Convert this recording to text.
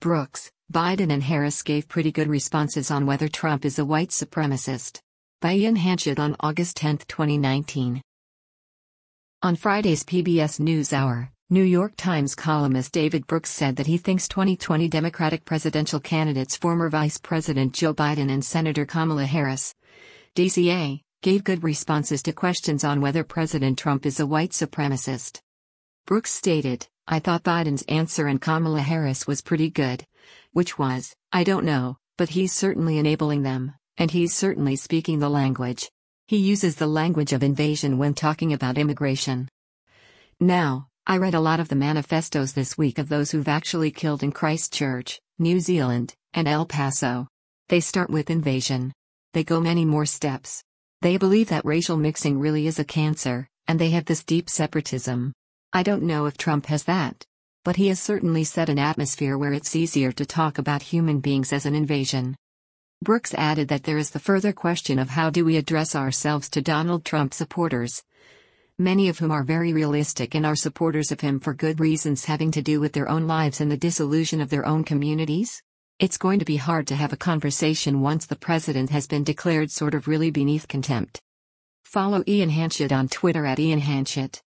Brooks, Biden and Harris gave pretty good responses on whether Trump is a white supremacist. By Ian Hanchett on August 10, 2019. On Friday's PBS NewsHour, New York Times columnist David Brooks said that he thinks 2020 Democratic presidential candidates former Vice President Joe Biden and Senator Kamala Harris, DCA, gave good responses to questions on whether President Trump is a white supremacist. Brooks stated, "I thought Biden's answer and Kamala Harris was pretty good. Which was, I don't know, but he's certainly enabling them, and he's certainly speaking the language. He uses the language of invasion when talking about immigration." Now, I read a lot of the manifestos this week of those who've actually killed in Christchurch, New Zealand, and El Paso. They start with invasion. They go many more steps. They believe that racial mixing really is a cancer, and they have this deep separatism. I don't know if Trump has that. But he has certainly set an atmosphere where it's easier to talk about human beings as an invasion. Brooks added that there is the further question of how do we address ourselves to Donald Trump supporters, many of whom are very realistic and are supporters of him for good reasons having to do with their own lives and the disillusion of their own communities? It's going to be hard to have a conversation once the president has been declared sort of really beneath contempt. Follow Ian Hanchett on Twitter @IanHanchett.